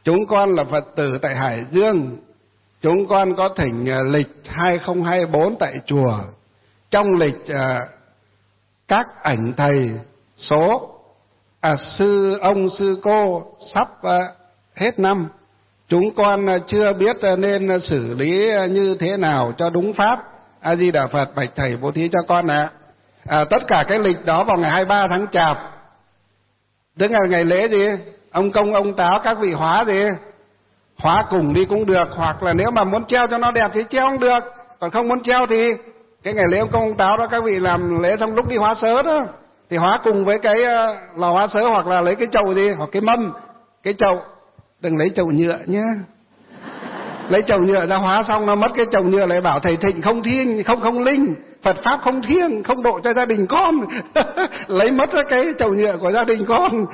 Chúng con là Phật tử tại Hải Dương. Chúng con có thỉnh lịch 2024 tại chùa. Trong lịch các ảnh thầy số sư ông sư cô sắp hết năm. Chúng con chưa biết nên xử lý như thế nào cho đúng pháp. A Di Đà Phật, bạch thầy bố thí cho con ạ. Tất cả cái lịch đó vào ngày 23 tháng Chạp, tức là ngày lễ gì? Ông Công, ông Táo, các vị hóa gì? Hóa cùng đi cũng được, hoặc là nếu mà muốn treo cho nó đẹp thì treo cũng được, còn không muốn treo thì cái ngày lễ ông Công, ông Táo đó các vị làm lễ xong lúc đi hóa sớ đó thì hóa cùng với cái lò hóa sớ, hoặc là lấy cái chậu gì, hoặc cái mâm, cái chậu, đừng lấy chậu nhựa nhé. Lấy chậu nhựa ra hóa xong nó mất cái chậu nhựa lại bảo thầy Thịnh không thiêng, không linh, Phật pháp không thiêng, không độ cho gia đình con. Lấy mất cái chậu nhựa của gia đình con.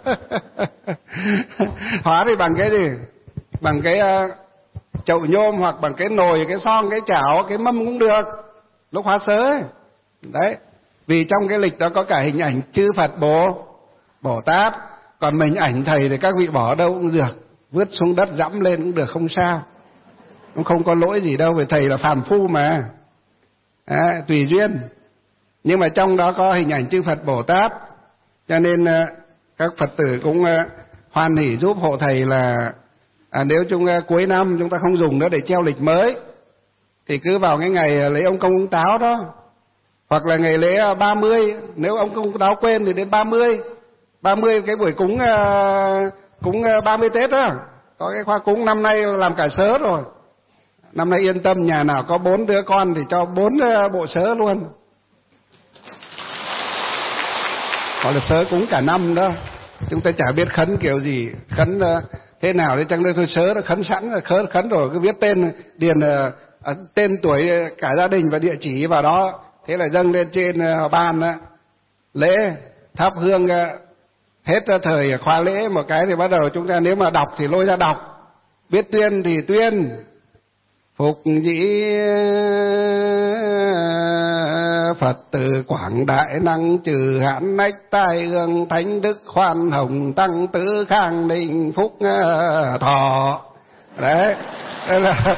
Hóa thì bằng cái gì? Bằng cái chậu nhôm, hoặc bằng cái nồi, cái son, cái chảo, cái mâm cũng được, lúc hóa sớ ấy. Đấy, vì trong cái lịch đó có cả hình ảnh chư Phật Bồ Tát. Còn mình ảnh thầy thì các vị bỏ đâu cũng được, vứt xuống đất dẫm lên cũng được, không sao, cũng không có lỗi gì đâu, vì thầy là phàm phu mà. Tùy duyên. Nhưng mà trong đó có hình ảnh chư Phật Bồ Tát, cho nên các Phật tử cũng hoan hỉ giúp hộ thầy là nếu cuối năm chúng ta không dùng nữa để treo lịch mới thì cứ vào cái ngày lễ ông Công ông Táo đó, hoặc là ngày lễ 30, nếu ông Công ông Táo quên thì đến 30 cái buổi cúng 30 Tết đó, có cái khoa cúng năm nay làm cả sớ rồi. Năm nay yên tâm, nhà nào có 4 đứa con thì cho 4 bộ sớ luôn, gọi là sớ cúng cả năm đó. Chúng ta chả biết khấn kiểu gì, khấn thế nào đấy, chẳng đây thôi sớ nó khấn sẵn, khấn rồi cứ viết tên, điền tên tuổi cả gia đình và địa chỉ vào đó, thế là dâng lên trên ban lễ thắp hương. Hết thời khóa lễ một cái thì bắt đầu chúng ta nếu mà đọc thì lôi ra đọc, biết tuyên thì tuyên. Phục dĩ Phật tử quảng đại năng trừ hãn nách tai hương thánh đức khoan hồng tăng tứ khang ninh phúc thọ. Đấy, đây là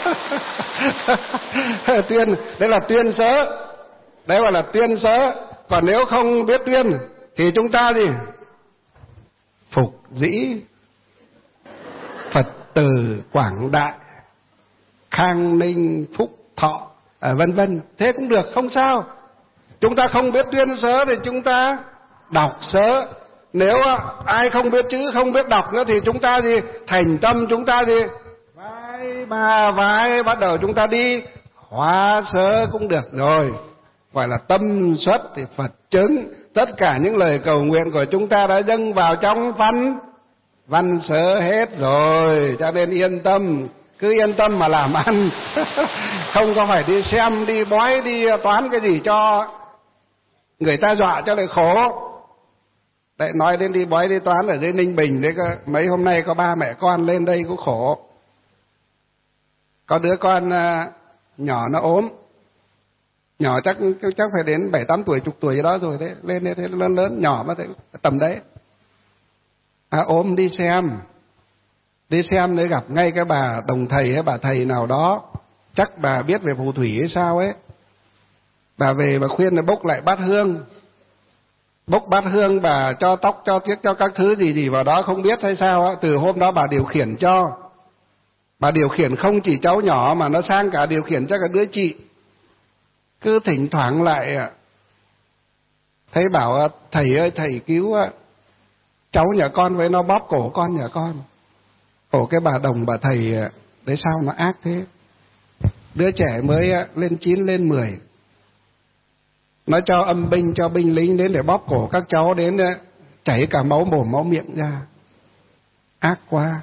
tuyên, đây là tuyên sớ, đấy gọi là tuyên sớ. Còn nếu không biết tuyên thì chúng ta gì? Phục dĩ Phật tử quảng đại khang ninh phúc thọ, vân vân, thế cũng được, không sao. Chúng ta không biết tuyên sớ thì chúng ta đọc sớ. Nếu ai không biết chữ, không biết đọc nữa thì chúng ta gì? Thành tâm chúng ta gì? Vái ba vái, bắt đầu chúng ta đi hóa sớ cũng được rồi. Gọi là tâm xuất thì Phật chứng. Tất cả những lời cầu nguyện của chúng ta đã dâng vào trong văn sớ hết rồi, cho nên yên tâm, cứ yên tâm mà làm ăn. Không có phải đi xem, đi bói, đi toán cái gì cho người ta dọa cho lại khổ. Đấy, nói đến đi bói đi toán ở dưới Ninh Bình đấy, mấy hôm nay có ba mẹ con lên đây cũng khổ. Có đứa con nhỏ nó ốm, nhỏ chắc phải đến 7-8 tuổi, chục tuổi gì đó rồi đấy, lên đây thế lớn nhỏ mà thế, tầm đấy. Ốm đi xem để gặp ngay cái bà đồng thầy hay bà thầy nào đó, chắc bà biết về phù thủy hay sao ấy. Bà về bà khuyên là bốc lại bát hương. Bốc bát hương bà cho tóc, cho tiếc, cho các thứ gì vào đó không biết hay sao á. Từ hôm đó bà điều khiển cho. Bà điều khiển không chỉ cháu nhỏ mà nó sang cả điều khiển cho cả đứa chị. Cứ thỉnh thoảng lại thấy bảo thầy ơi thầy cứu cháu nhà con với nó bóp cổ con nhà con. Cổ cái bà đồng bà thầy đấy sao nó ác thế. Đứa trẻ mới lên 9 lên 10, nó cho âm binh, cho binh lính đến để bóp cổ các cháu, đến chảy cả máu mồm máu miệng ra. Ác quá.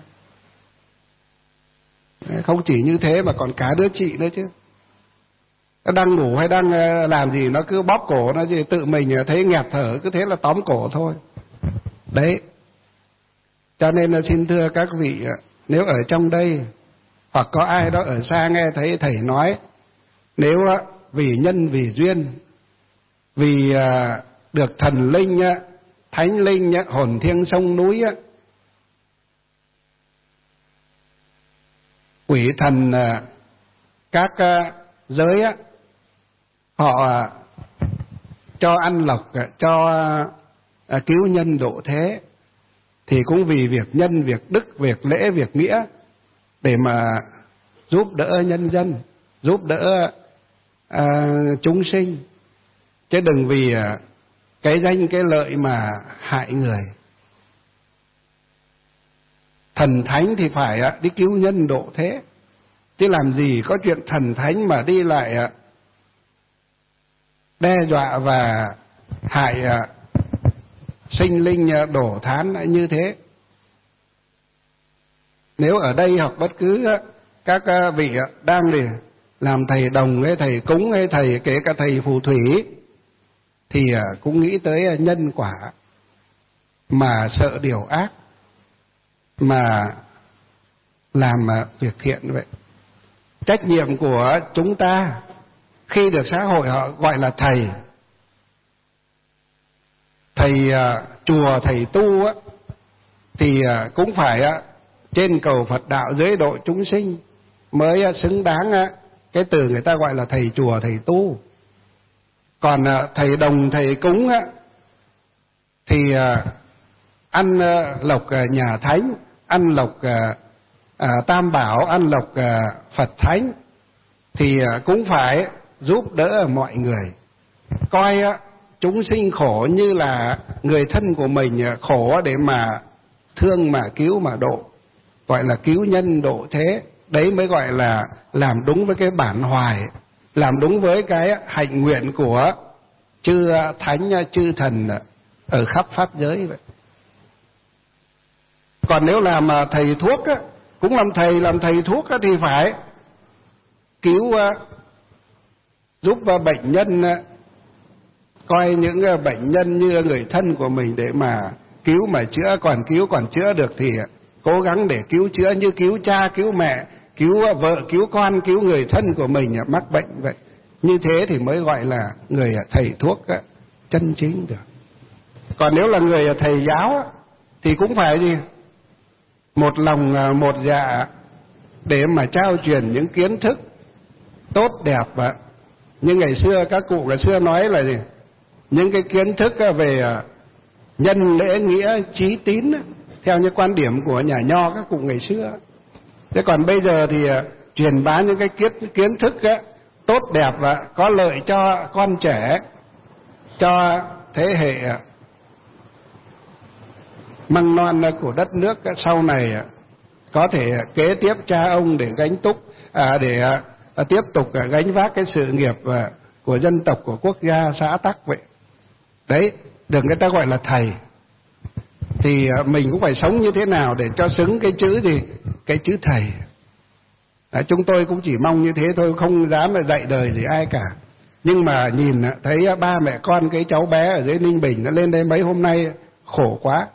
Không chỉ như thế mà còn cả đứa chị nữa chứ. Nó đang ngủ hay đang làm gì nó cứ bóp cổ nó, gì tự mình thấy nghẹt thở cứ thế là tóm cổ thôi. Đấy. Cho nên là xin thưa các vị, nếu ở trong đây hoặc có ai đó ở xa nghe thấy thầy nói, nếu vì nhân vì duyên, vì được thần linh, thánh linh, hồn thiêng sông núi quỷ thần các giới á, họ cho ăn lộc, cho cứu nhân độ thế, thì cũng vì việc nhân, việc đức, việc lễ, việc nghĩa, để mà giúp đỡ nhân dân, giúp đỡ chúng sinh, chứ đừng vì cái danh cái lợi mà hại người. Thần thánh thì phải đi cứu nhân độ thế, chứ làm gì có chuyện thần thánh mà đi lại đe dọa và hại sinh linh đổ thán như thế. Nếu ở đây hoặc bất cứ các vị đang để làm thầy đồng hay thầy cúng hay thầy kể cả thầy phù thủy, thì cũng nghĩ tới nhân quả mà sợ điều ác, mà làm việc thiện vậy. Trách nhiệm của chúng ta khi được xã hội họ gọi là thầy, thầy chùa, thầy tu á, thì cũng phải trên cầu Phật đạo dưới độ chúng sinh mới xứng đáng cái từ người ta gọi là thầy chùa, thầy tu. Còn thầy đồng, thầy cúng á, thì ăn lộc nhà thánh, ăn lộc tam bảo, ăn lộc Phật thánh, thì cũng phải giúp đỡ mọi người, coi chúng sinh khổ như là người thân của mình khổ để mà thương, mà cứu, mà độ, gọi là cứu nhân độ thế. Đấy mới gọi là làm đúng với cái bản hoài, làm đúng với cái hạnh nguyện của chư thánh, chư thần ở khắp pháp giới vậy. Còn nếu làm thầy thuốc á, cũng làm thầy thuốc á, thì phải cứu giúp bệnh nhân, coi những bệnh nhân như người thân của mình để mà cứu mà chữa. Còn cứu còn chữa được thì cố gắng để cứu chữa, như cứu cha, cứu mẹ, cứu vợ, cứu con, cứu người thân của mình mắc bệnh vậy. Như thế thì mới gọi là người thầy thuốc chân chính được. Còn nếu là người thầy giáo thì cũng phải gì? Một lòng một dạ để mà trao truyền những kiến thức tốt đẹp. Nhưng ngày xưa các cụ ngày xưa nói là gì? Những cái kiến thức về nhân lễ nghĩa trí tín, theo như quan điểm của nhà nho các cụ ngày xưa. Thế còn bây giờ thì truyền bá những cái kiến thức tốt đẹp và có lợi cho con trẻ, cho thế hệ măng non của đất nước sau này có thể kế tiếp cha ông để gánh để tiếp tục gánh vác cái sự nghiệp của dân tộc, của quốc gia, xã tắc vậy. Đấy, được người ta gọi là thầy. Thì mình cũng phải sống như thế nào để cho xứng cái chữ gì? Cái chữ thầy. Chúng tôi cũng chỉ mong như thế thôi, không dám dạy đời gì ai cả. Nhưng mà nhìn thấy ba mẹ con cái cháu bé ở dưới Ninh Bình nó lên đây mấy hôm nay khổ quá.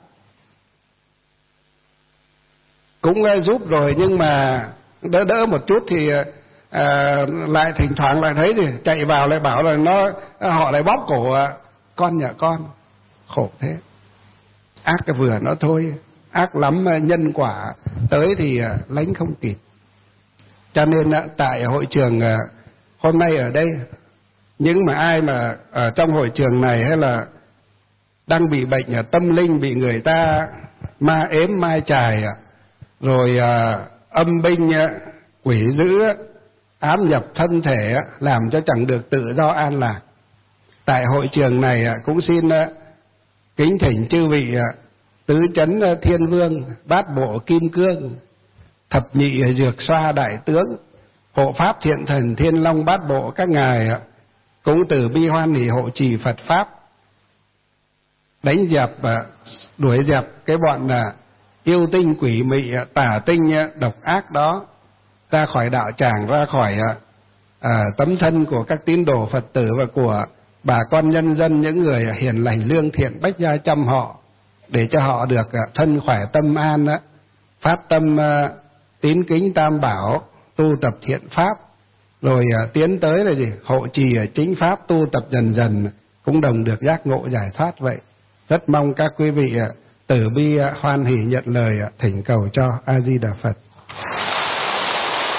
Cũng giúp rồi nhưng mà đỡ một chút thì lại thỉnh thoảng lại thấy thì chạy vào lại bảo là họ lại bóp cổ con nhà con. Khổ thế. Ác vừa nó thôi, ác lắm, nhân quả tới thì lánh không kịp. Cho nên tại hội trường hôm nay ở đây, những mà ai mà ở trong hội trường này hay là đang bị bệnh tâm linh, bị người ta ma ếm mai chài, rồi âm binh quỷ dữ ám nhập thân thể, làm cho chẳng được tự do an lạc, tại hội trường này cũng xin kính thỉnh chư vị tứ chấn thiên vương, bát bộ kim cương, thập nhị dược xoa đại tướng, hộ pháp thiện thần thiên long bát bộ các ngài cũng từ bi hoan hỷ hộ trì Phật pháp, đánh dẹp đuổi dẹp cái bọn yêu tinh quỷ mị tà tinh độc ác đó ra khỏi đạo tràng, ra khỏi tấm thân của các tín đồ Phật tử và của bà con nhân dân, những người hiền lành lương thiện bách gia chăm họ, để cho họ được thân khỏe tâm an, phát tâm tín kính tam bảo, tu tập thiện pháp, rồi tiến tới là gì? Hộ trì chính pháp, tu tập dần dần cũng đồng được giác ngộ giải thoát vậy. Rất mong các quý vị từ bi hoan hỷ nhận lời thỉnh cầu cho A Di Đà Phật.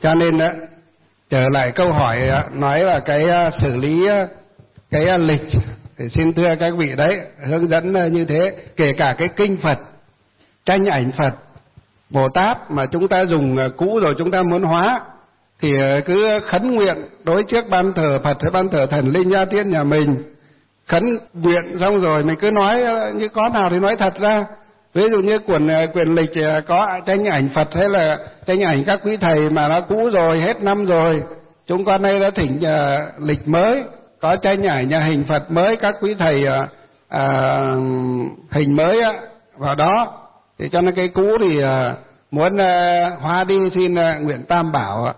Cho nên trở lại câu hỏi nói là cái xử lý cái lịch, thì xin thưa các vị đấy, hướng dẫn như thế. Kể cả cái kinh Phật, tranh ảnh Phật Bồ Tát mà chúng ta dùng cũ rồi chúng ta muốn hóa, thì cứ khấn nguyện đối trước ban thờ Phật hay ban thờ thần linh gia tiên nhà mình, khấn nguyện xong rồi mình cứ nói như có nào thì nói thật ra. Ví dụ như quyển lịch có tranh ảnh Phật hay là tranh ảnh các quý thầy mà nó cũ rồi, hết năm rồi, chúng con đây đã thỉnh lịch mới, có tranh ảnh hình Phật mới, các quý thầy hình mới vào đó. Thì cho nên cái cũ thì muốn hóa đi, xin nguyện Tam Bảo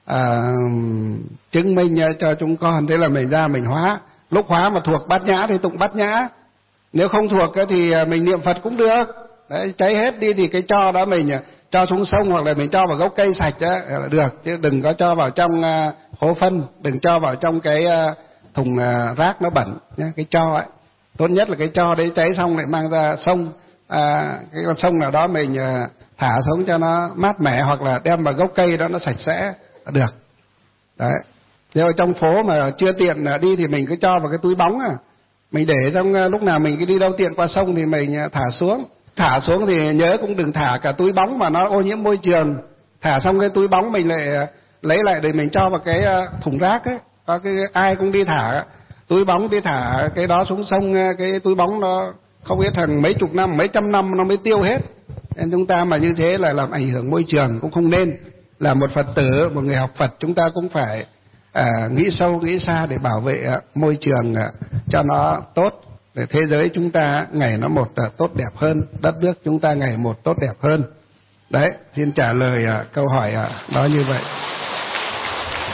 chứng minh cho chúng con. Thế là mình ra mình hóa. Lúc hóa mà thuộc Bát Nhã thì tụng Bát Nhã, nếu không thuộc thì mình niệm Phật cũng được. Đấy, cháy hết đi thì cái tro đó mình cho xuống sông hoặc là mình cho vào gốc cây sạch là được, chứ đừng có cho vào trong hố phân, đừng cho vào trong cái thùng rác nó bẩn nhé. Cái tro ấy tốt nhất là cái tro đấy cháy xong lại mang ra sông, cái con sông nào đó mình thả xuống cho nó mát mẻ, hoặc là đem vào gốc cây đó nó sạch sẽ là được. Đấy, nếu ở trong phố mà chưa tiện đi thì mình cứ cho vào cái túi bóng mình để trong, lúc nào mình cứ đi đâu tiện qua sông thì mình thả xuống thì nhớ cũng đừng thả cả túi bóng mà nó ô nhiễm môi trường. Thả xong cái túi bóng mình lại lấy lại để mình cho vào cái thùng rác ấy. Có cái ai cũng đi thả túi bóng, đi thả cái đó xuống sông, cái túi bóng nó không biết hàng mấy chục năm, mấy trăm năm nó mới tiêu hết. Nên chúng ta mà như thế là làm ảnh hưởng môi trường, cũng không nên. Là một Phật tử, một người học Phật, chúng ta cũng phải nghĩ sâu nghĩ xa để bảo vệ môi trường cho nó tốt, để thế giới chúng ta ngày nó một tốt đẹp hơn, đất nước chúng ta ngày một tốt đẹp hơn. Đấy, xin trả lời câu hỏi đó như vậy.